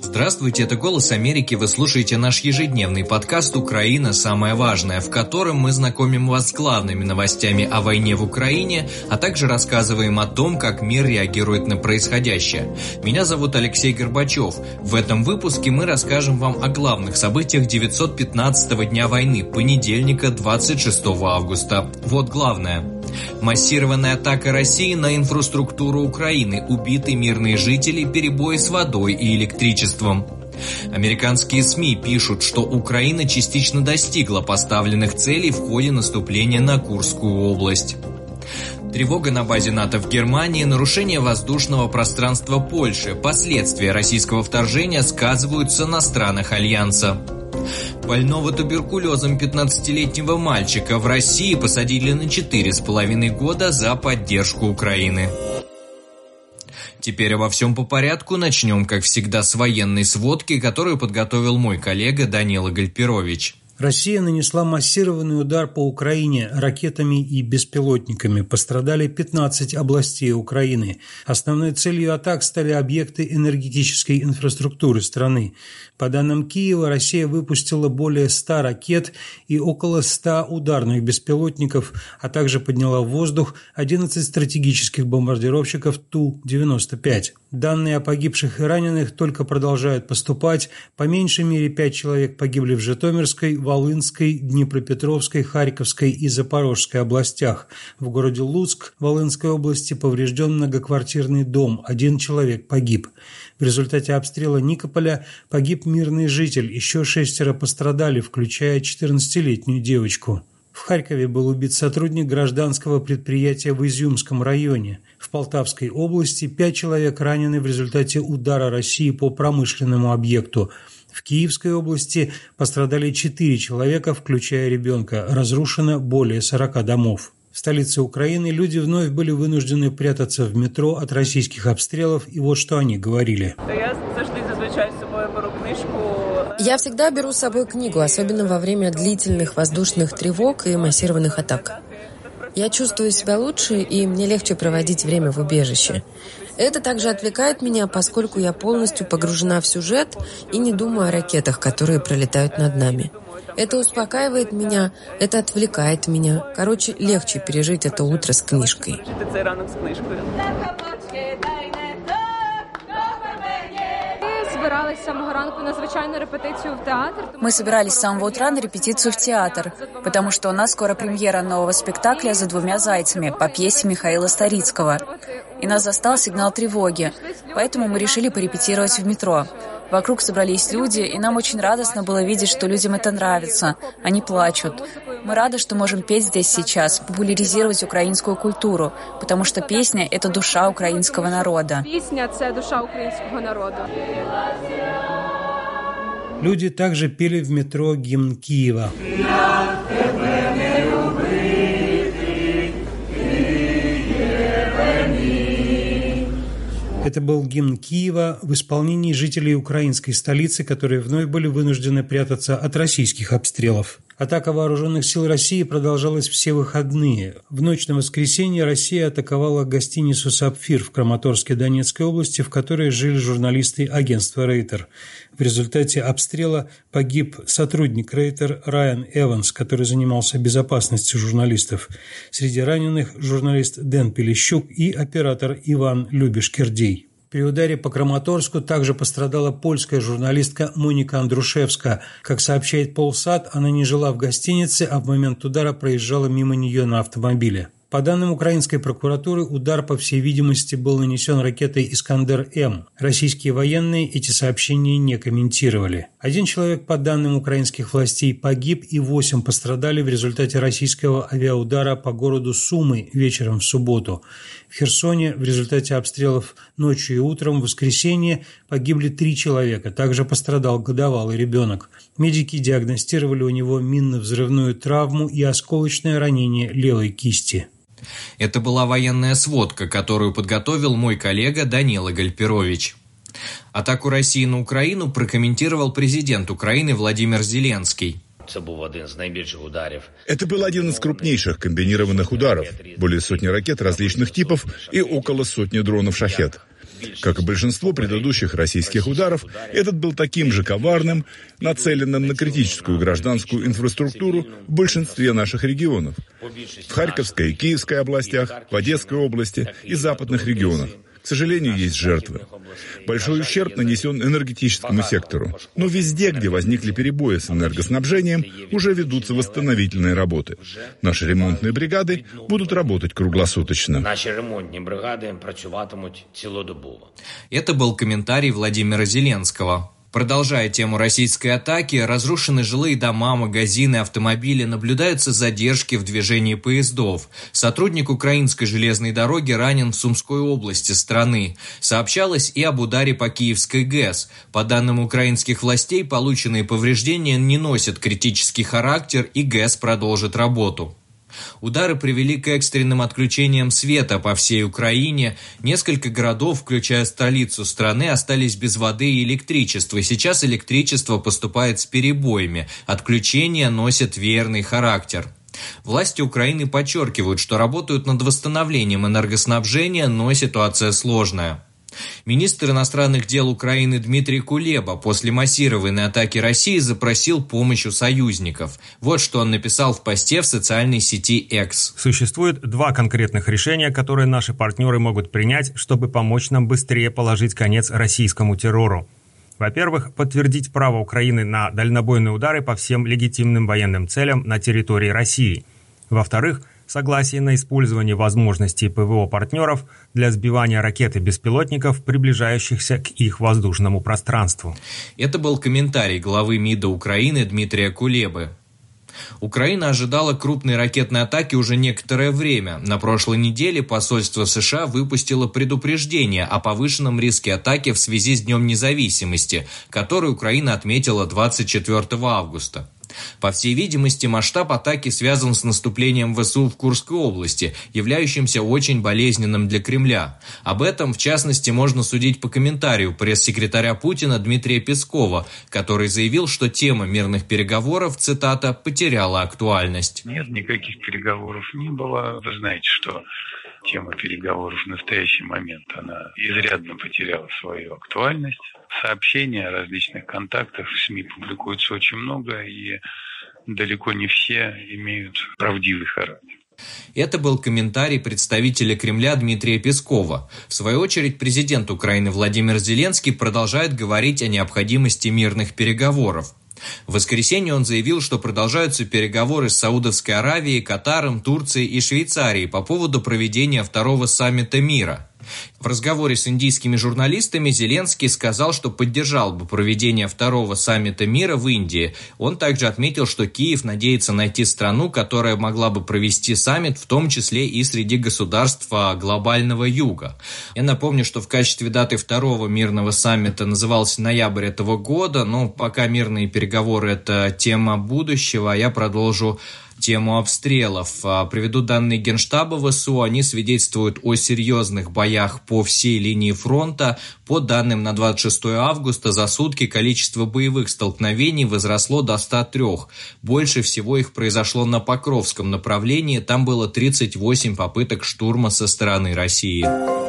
Здравствуйте, это «Голос Америки», вы слушаете наш ежедневный подкаст «Украина. Самое важное», в котором мы знакомим вас с главными новостями о войне в Украине, а также рассказываем о том, как мир реагирует на происходящее. Меня зовут Алексей Горбачев. В этом выпуске мы расскажем вам о главных событиях 915-го дня войны, понедельника, 26 августа. Вот главное. Массированная атака России на инфраструктуру Украины, убиты мирные жители, перебои с водой и электричеством. Американские СМИ пишут, что Украина частично достигла поставленных целей в ходе наступления на Курскую область. Тревога на базе НАТО в Германии, нарушение воздушного пространства Польши, последствия российского вторжения сказываются на странах Альянса. Больного туберкулезом 15-летнего мальчика в России посадили на 4,5 года за поддержку Украины. Теперь обо всем по порядку. Начнем, как всегда, с военной сводки, которую подготовил мой коллега Данила Гальперович. Россия нанесла массированный удар по Украине ракетами и беспилотниками. Пострадали 15 областей Украины. Основной целью атак стали объекты энергетической инфраструктуры страны. По данным Киева, Россия выпустила более 100 ракет и около 100 ударных беспилотников, а также подняла в воздух 11 стратегических бомбардировщиков Ту-95. Данные о погибших и раненых только продолжают поступать. По меньшей мере 5 человек погибли в Житомирской, Волынской, Днепропетровской, Харьковской и Запорожской областях. В городе Луцк Волынской области поврежден многоквартирный дом, 1 человек погиб. В результате обстрела Никополя погиб мирный житель, еще 6 пострадали, включая 14-летнюю девочку. В Харькове был убит сотрудник гражданского предприятия в Изюмском районе. В Полтавской области 5 человек ранены в результате удара России по промышленному объекту. В Киевской области пострадали 4 человека, включая ребенка. Разрушено более 40 домов. В столице Украины люди вновь были вынуждены прятаться в метро от российских обстрелов, и вот что они говорили. Я всегда беру с собой книгу, особенно во время длительных воздушных тревог и массированных атак. Я чувствую себя лучше, и мне легче проводить время в убежище. Это также отвлекает меня, поскольку я полностью погружена в сюжет и не думаю о ракетах, которые пролетают над нами. Это успокаивает меня, это отвлекает меня. Короче, легче пережить это утро с книжкой. Мы собирались с самого утра на репетицию в театр, потому что у нас скоро премьера нового спектакля «За двумя зайцами» по пьесе Михаила Старицкого. И нас застал сигнал тревоги, поэтому мы решили порепетировать в метро. Вокруг собрались люди, и нам очень радостно было видеть, что людям это нравится. Они плачут. Мы рады, что можем петь здесь сейчас, популяризировать украинскую культуру, потому что песня – это душа украинского народа. Песня – это душа украинского народа. Люди также пели в метро гимн Киева. Это был гимн Киева в исполнении жителей украинской столицы, которые вновь были вынуждены прятаться от российских обстрелов. Атака вооруженных сил России продолжалась все выходные. В ночь на воскресенье Россия атаковала гостиницу «Сапфир» в Краматорске Донецкой области, в которой жили журналисты агентства «Рейтер». В результате обстрела погиб сотрудник «Рейтер» Райан Эванс, который занимался безопасностью журналистов. Среди раненых журналист Дэн Пелещук и оператор Иван Любиш-Кердей. При ударе по Краматорску также пострадала польская журналистка Моника Андрушевска. Как сообщает Полсат, она не жила в гостинице, а в момент удара проезжала мимо нее на автомобиле. По данным украинской прокуратуры, удар, по всей видимости, был нанесен ракетой «Искандер-М». Российские военные эти сообщения не комментировали. 1 человек, по данным украинских властей, погиб и 8 пострадали в результате российского авиаудара по городу Сумы вечером в субботу. В Херсоне в результате обстрелов ночью и утром в воскресенье погибли 3 человека. Также пострадал годовалый ребенок. Медики диагностировали у него минно-взрывную травму и осколочное ранение левой кисти. Это была военная сводка, которую подготовил мой коллега Данила Гальперович. Атаку России на Украину прокомментировал президент Украины Владимир Зеленский. Это был один из крупнейших комбинированных ударов. Более сотни ракет различных типов и около сотни дронов «Шахед». Как и большинство предыдущих российских ударов, этот был таким же коварным, нацеленным на критическую гражданскую инфраструктуру в большинстве наших регионов. В Харьковской и Киевской областях, в Одесской области и западных регионах. К сожалению, есть жертвы. Большой ущерб нанесен энергетическому сектору. Но везде, где возникли перебои с энергоснабжением, уже ведутся восстановительные работы. Наши ремонтные бригады будут работать круглосуточно. Наши ремонтные бригады працюватимуть цілодобово. Это был комментарий Владимира Зеленского. Продолжая тему российской атаки, разрушены жилые дома, магазины, автомобили, наблюдаются задержки в движении поездов. Сотрудник украинской железной дороги ранен в Сумской области страны. Сообщалось и об ударе по Киевской ГЭС. По данным украинских властей, полученные повреждения не носят критический характер, и ГЭС продолжит работу. Удары привели к экстренным отключениям света по всей Украине. Несколько городов, включая столицу страны, остались без воды и электричества. Сейчас электричество поступает с перебоями. Отключения носят веерный характер. Власти Украины подчеркивают, что работают над восстановлением энергоснабжения, но ситуация сложная. Министр иностранных дел Украины Дмитрий Кулеба после массированной атаки России запросил помощь у союзников. Вот что он написал в посте в социальной сети X. Существует два конкретных решения, которые наши партнеры могут принять, чтобы помочь нам быстрее положить конец российскому террору. Во-первых, подтвердить право Украины на дальнобойные удары по всем легитимным военным целям на территории России. Во-вторых, согласие на использование возможностей ПВО партнеров для сбивания ракет и беспилотников, приближающихся к их воздушному пространству. Это был комментарий главы МИДа Украины Дмитрия Кулебы. Украина ожидала крупной ракетной атаки уже некоторое время. На прошлой неделе посольство США выпустило предупреждение о повышенном риске атаки в связи с Днем независимости, который Украина отметила 24 августа. По всей видимости, масштаб атаки связан с наступлением ВСУ в Курской области, являющимся очень болезненным для Кремля. Об этом, в частности, можно судить по комментарию пресс-секретаря Путина Дмитрия Пескова, который заявил, что тема мирных переговоров, цитата, «потеряла актуальность». Нет, никаких переговоров не было. Вы знаете, что тема переговоров в настоящий момент, она изрядно потеряла свою актуальность. Сообщения о различных контактах в СМИ публикуется очень много, и далеко не все имеют правдивый характер. Это был комментарий представителя Кремля Дмитрия Пескова. В свою очередь, президент Украины Владимир Зеленский продолжает говорить о необходимости мирных переговоров. В воскресенье он заявил, что продолжаются переговоры с Саудовской Аравией, Катаром, Турцией и Швейцарией по поводу проведения второго саммита мира. В разговоре с индийскими журналистами Зеленский сказал, что поддержал бы проведение второго саммита мира в Индии. Он также отметил, что Киев надеется найти страну, которая могла бы провести саммит, в том числе и среди государств глобального юга. Я напомню, что в качестве даты второго мирного саммита назывался ноябрь этого года, но пока мирные переговоры – это тема будущего, я продолжу тему обстрелов. Приведу данные Генштаба ВСУ, они свидетельствуют о серьезных боях по всей линии фронта. По данным на 26 августа за сутки количество боевых столкновений возросло до 103. Больше всего их произошло на Покровском направлении, там было 38 попыток штурма со стороны России.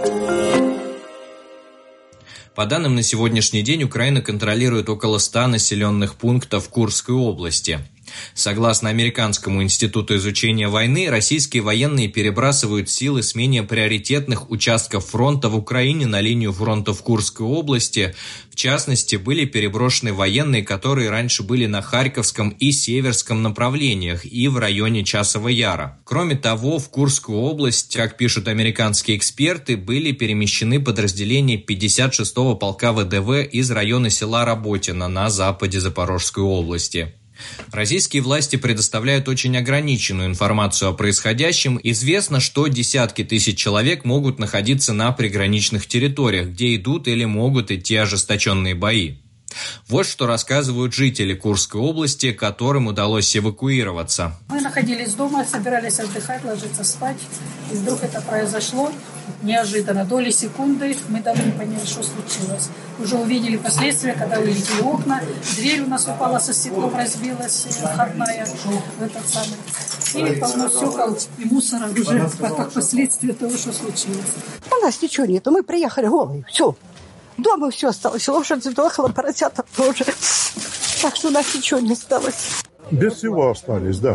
По данным на сегодняшний день, Украина контролирует около 100 населенных пунктов в Курской области. Согласно Американскому институту изучения войны, российские военные перебрасывают силы с менее приоритетных участков фронта в Украине на линию фронта в Курской области. В частности, были переброшены военные, которые раньше были на Харьковском и Северском направлениях и в районе Часового Яра. Кроме того, в Курскую область, как пишут американские эксперты, были перемещены подразделения 56-го полка ВДВ из района села Работино на западе Запорожской области. Российские власти предоставляют очень ограниченную информацию о происходящем. Известно, что десятки тысяч человек могут находиться на приграничных территориях, где идут или могут идти ожесточенные бои. Вот что рассказывают жители Курской области, которым удалось эвакуироваться. Мы находились дома, собирались отдыхать, ложиться спать, и вдруг это произошло неожиданно. Доли секунды мы даже не поняли, что случилось. Уже увидели последствия, когда вылетели окна, дверь у нас упала со стеклом, разбилась входная в этот самый. И полно стекол и мусора уже как последствия того, что случилось. У нас ничего нету, мы приехали голые, все. Дома все осталось, лошадь сдохла, поросята тоже. Так что у нас ничего не осталось. Без всего остались, да.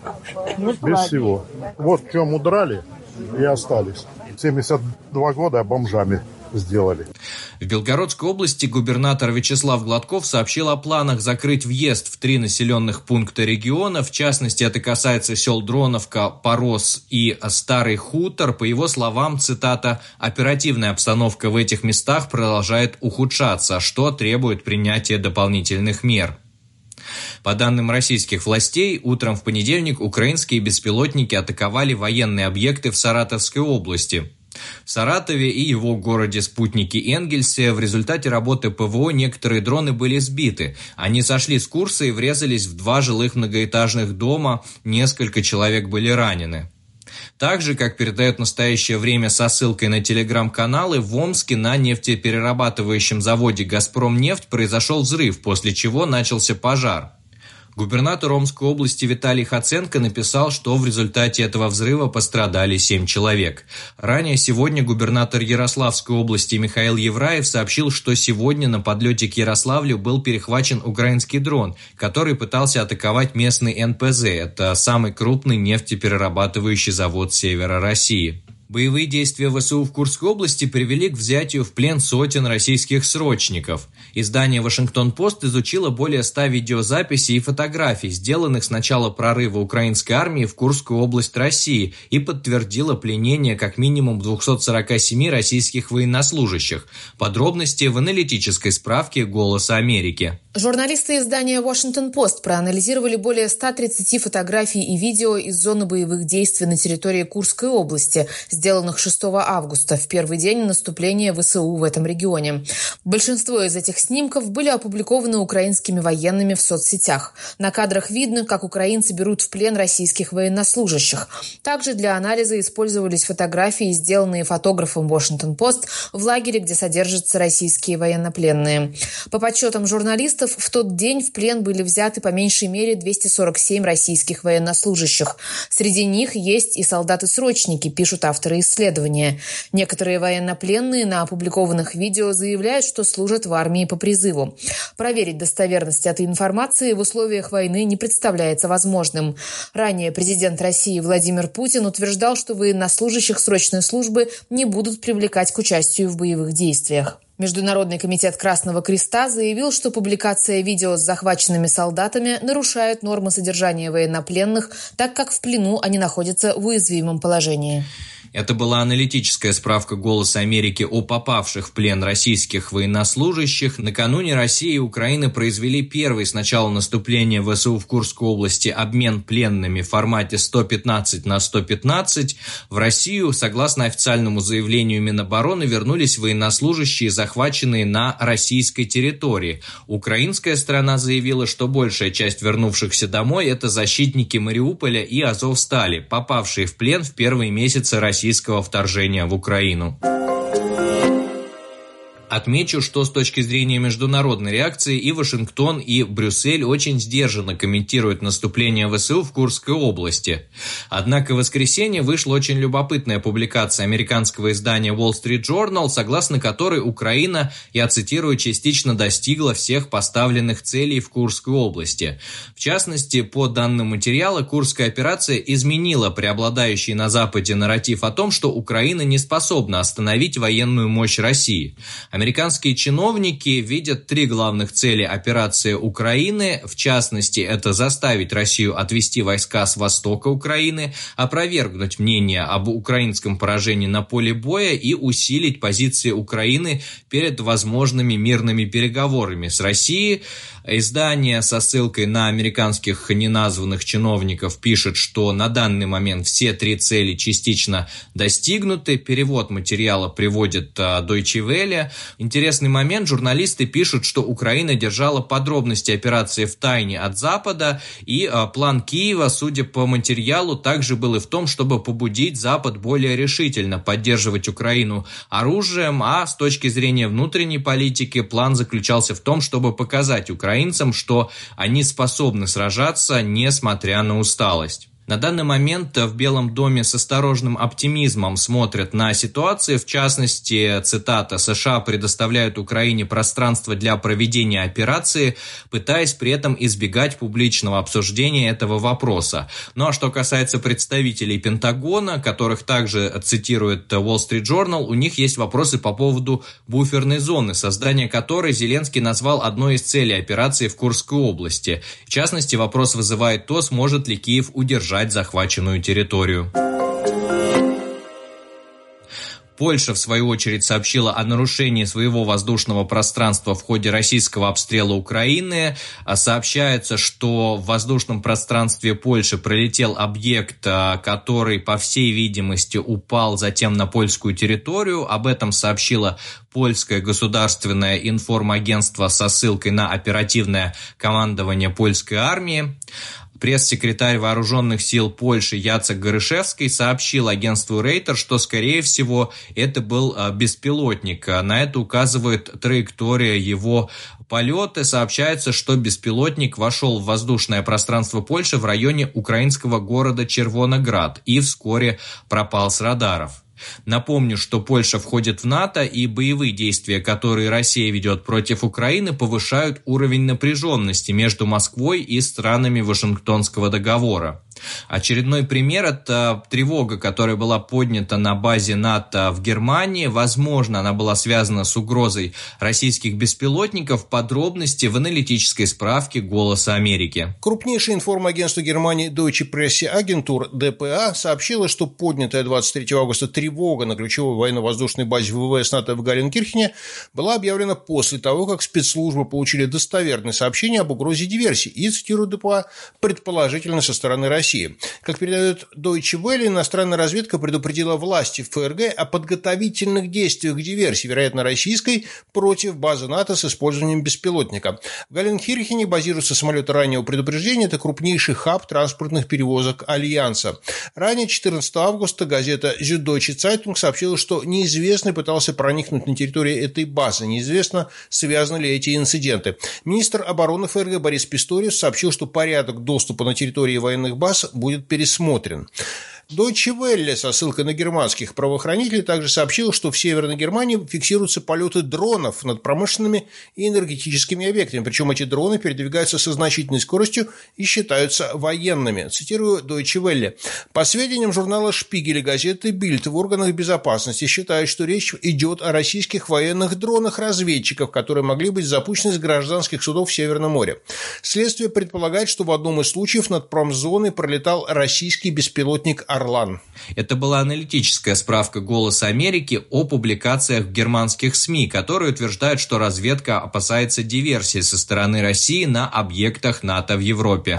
Без всего. Вот в чем удрали и остались. 72 года бомжами сделали. В Белгородской области губернатор Вячеслав Гладков сообщил о планах закрыть въезд в 3 населенных пункта региона. В частности, это касается сел Дроновка, Порос и Старый Хутор. По его словам, цитата, «оперативная обстановка в этих местах продолжает ухудшаться, что требует принятия дополнительных мер». По данным российских властей, утром в понедельник украинские беспилотники атаковали военные объекты в Саратовской области. В Саратове и его городе-спутнике Энгельсе в результате работы ПВО некоторые дроны были сбиты. Они сошли с курса и врезались в 2 жилых многоэтажных дома, несколько человек были ранены. Также, как передает в настоящее время со ссылкой на телеграм-каналы, в Омске на нефтеперерабатывающем заводе «Газпромнефть» произошел взрыв, после чего начался пожар. Губернатор Омской области Виталий Хоценко написал, что в результате этого взрыва пострадали 7 человек. Ранее сегодня губернатор Ярославской области Михаил Евраев сообщил, что сегодня на подлете к Ярославлю был перехвачен украинский дрон, который пытался атаковать местный НПЗ. Это самый крупный нефтеперерабатывающий завод севера России. Боевые действия ВСУ в Курской области привели к взятию в плен сотен российских срочников. Издание «Вашингтон-Пост» изучило более 100 видеозаписей и фотографий, сделанных с начала прорыва украинской армии в Курскую область России, и подтвердило пленение как минимум 247 российских военнослужащих. Подробности в аналитической справке «Голоса Америки». Журналисты издания «Вашингтон-Пост» проанализировали более 130 фотографий и видео из зоны боевых действий на территории Курской области, сделанных 6 августа, в первый день наступления ВСУ в этом регионе. Большинство из этих снимков были опубликованы украинскими военными в соцсетях. На кадрах видно, как украинцы берут в плен российских военнослужащих. Также для анализа использовались фотографии, сделанные фотографом «Вашингтон-Пост» в лагере, где содержатся российские военнопленные. По подсчетам журналистов, в тот день в плен были взяты по меньшей мере 247 российских военнослужащих. Среди них есть и солдаты-срочники, пишут авторы исследования. Некоторые военнопленные на опубликованных видео заявляют, что служат в армии по призыву. Проверить достоверность этой информации в условиях войны не представляется возможным. Ранее президент России Владимир Путин утверждал, что военнослужащих срочной службы не будут привлекать к участию в боевых действиях. Международный комитет Красного Креста заявил, что публикация видео с захваченными солдатами нарушает нормы содержания военнопленных, так как в плену они находятся в уязвимом положении. Это была аналитическая справка «Голоса Америки» о попавших в плен российских военнослужащих. Накануне Россия и Украина произвели первый с начала наступления ВСУ в Курской области обмен пленными в формате 115 на 115. В Россию, согласно официальному заявлению Минобороны, вернулись военнослужащие, захваченные на российской территории. Украинская сторона заявила, что большая часть вернувшихся домой – это защитники Мариуполя и Азовстали, попавшие в плен в первые месяцы российского вторжения в Украину. Отмечу, что с точки зрения международной реакции и Вашингтон, и Брюссель очень сдержанно комментируют наступление ВСУ в Курской области. Однако в воскресенье вышла очень любопытная публикация американского издания Wall Street Journal, согласно которой Украина, я цитирую, частично достигла всех поставленных целей в Курской области. В частности, по данным материала, Курская операция изменила преобладающий на Западе нарратив о том, что Украина не способна остановить военную мощь России. Американские чиновники видят 3 главных цели операции Украины. В частности, это заставить Россию отвести войска с востока Украины, опровергнуть мнение об украинском поражении на поле боя и усилить позиции Украины перед возможными мирными переговорами с Россией. Издание со ссылкой на американских неназванных чиновников пишет, что на данный момент все 3 цели частично достигнуты. Перевод материала приводит Deutsche Welle. Интересный момент. Журналисты пишут, что Украина держала подробности операции в тайне от Запада, и план Киева, судя по материалу, также был и в том, чтобы побудить Запад более решительно поддерживать Украину оружием, а с точки зрения внутренней политики план заключался в том, чтобы показать украинцам, что они способны сражаться, несмотря на усталость. На данный момент в Белом доме с осторожным оптимизмом смотрят на ситуацию. В частности, цитата: «США предоставляют Украине пространство для проведения операции, пытаясь при этом избегать публичного обсуждения этого вопроса». Ну а что касается представителей Пентагона, которых также цитирует Wall Street Journal, у них есть вопросы по поводу буферной зоны, создание которой Зеленский назвал одной из целей операции в Курской области. В частности, вопрос вызывает то, сможет ли Киев удержать захваченную территорию. Польша, в свою очередь, сообщила о нарушении своего воздушного пространства в ходе российского обстрела Украины. Сообщается, что в воздушном пространстве Польши пролетел объект, который, по всей видимости, упал затем на польскую территорию. Об этом сообщило польское государственное информагентство со ссылкой на оперативное командование польской армии. Пресс-секретарь Вооруженных сил Польши Яцек Горышевский сообщил агентству Рейтер, что, скорее всего, это был беспилотник. На это указывает траектория его полета. Сообщается, что беспилотник вошел в воздушное пространство Польши в районе украинского города Червоноград и вскоре пропал с радаров. Напомню, что Польша входит в НАТО, и боевые действия, которые Россия ведет против Украины, повышают уровень напряженности между Москвой и странами Вашингтонского договора. Очередной пример – это тревога, которая была поднята на базе НАТО в Германии. Возможно, она была связана с угрозой российских беспилотников. Подробности в аналитической справке «Голоса Америки». Крупнейшее информагентство Германии Deutsche Presse-Agentur (DPA) сообщило, что поднятая 23 августа тревога на ключевой военно-воздушной базе ВВС НАТО в Галленкирхене была объявлена после того, как спецслужбы получили достоверные сообщения об угрозе диверсии и, цитирую ДПА, предположительно со стороны России. Как передает Deutsche Welle, иностранная разведка предупредила власти в ФРГ о подготовительных действиях к диверсии, вероятно, российской, против базы НАТО с использованием беспилотника. В Галленкирхене базируются самолеты раннего предупреждения, это крупнейший хаб транспортных перевозок Альянса. Ранее, 14 августа, газета Süddeutsche Zeitung сообщила, что неизвестный пытался проникнуть на территорию этой базы. Неизвестно, связаны ли эти инциденты. Министр обороны ФРГ Борис Писториус сообщил, что порядок доступа на территории военных баз будет пересмотрен. Deutsche Welle со ссылкой на германских правоохранителей также сообщила, что в Северной Германии фиксируются полеты дронов над промышленными и энергетическими объектами. Причем эти дроны передвигаются со значительной скоростью и считаются военными. Цитирую Deutsche Welle. По сведениям журнала «Шпигель» и газеты «Бильд», в органах безопасности считают, что речь идет о российских военных дронах-разведчиков, которые могли быть запущены с гражданских судов в Северном море. Следствие предполагает, что в одном из случаев над промзоной пролетал российский беспилотник «Орлан». Это была аналитическая справка «Голоса Америки» о публикациях в германских СМИ, которые утверждают, что разведка опасается диверсии со стороны России на объектах НАТО в Европе.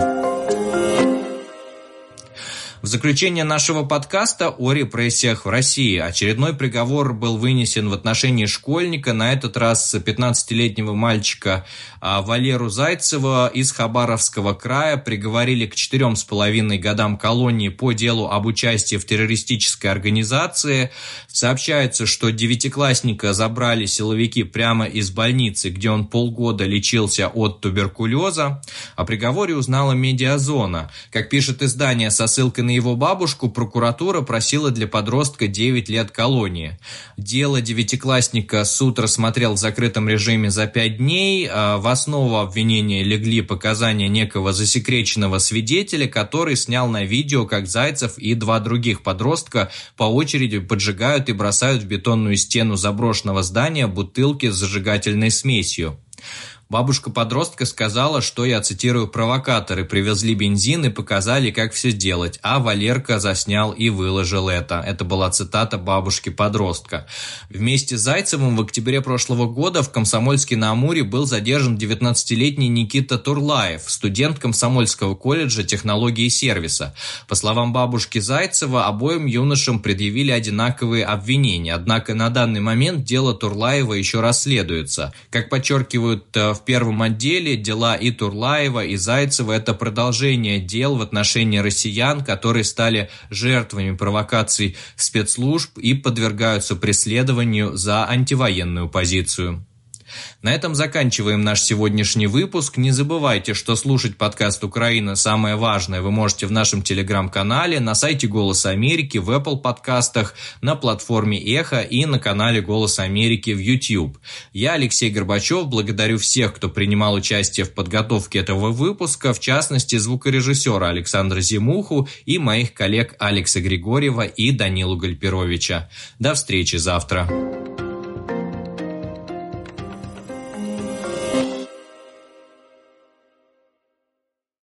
В заключение нашего подкаста о репрессиях в России. Очередной приговор был вынесен в отношении школьника, на этот раз 15-летнего мальчика Валеру Зайцева из Хабаровского края. Приговорили к 4,5 годам колонии по делу об участии в террористической организации. Сообщается, что девятиклассника забрали силовики прямо из больницы, где он полгода лечился от туберкулеза. О приговоре узнала «Медиазона». Как пишет издание со ссылкой на его бабушку, прокуратура просила для подростка 9 лет колонии. Дело девятиклассника суд рассмотрел в закрытом режиме за 5 дней. В основу обвинения легли показания некого засекреченного свидетеля, который снял на видео, как Зайцев и 2 других подростка по очереди поджигают и бросают в бетонную стену заброшенного здания бутылки с зажигательной смесью. Бабушка подростка сказала, что, я цитирую, «провокаторы привезли бензин и показали, как все делать, а Валерка заснял и выложил это». Это была цитата бабушки подростка. Вместе с Зайцевым в октябре прошлого года в Комсомольске-на-Амуре был задержан 19-летний Никита Турлаев, студент Комсомольского колледжа технологии и сервиса. По словам бабушки Зайцева, обоим юношам предъявили одинаковые обвинения, однако на данный момент дело Турлаева еще расследуется. Как подчеркивают в первом отделе, дела и Турлаева, и Зайцева – это продолжение дел в отношении россиян, которые стали жертвами провокаций спецслужб и подвергаются преследованию за антивоенную позицию. На этом заканчиваем наш сегодняшний выпуск. Не забывайте, что слушать подкаст «Украина. Самое важное» вы можете в нашем телеграм-канале, на сайте «Голоса Америки», в Apple подкастах, на платформе «Эхо» и на канале «Голос Америки» в YouTube. Я, Алексей Горбачев, благодарю всех, кто принимал участие в подготовке этого выпуска, в частности, звукорежиссера Александра Зимуху и моих коллег Алекса Григорьева и Данилу Гальперовича. До встречи завтра.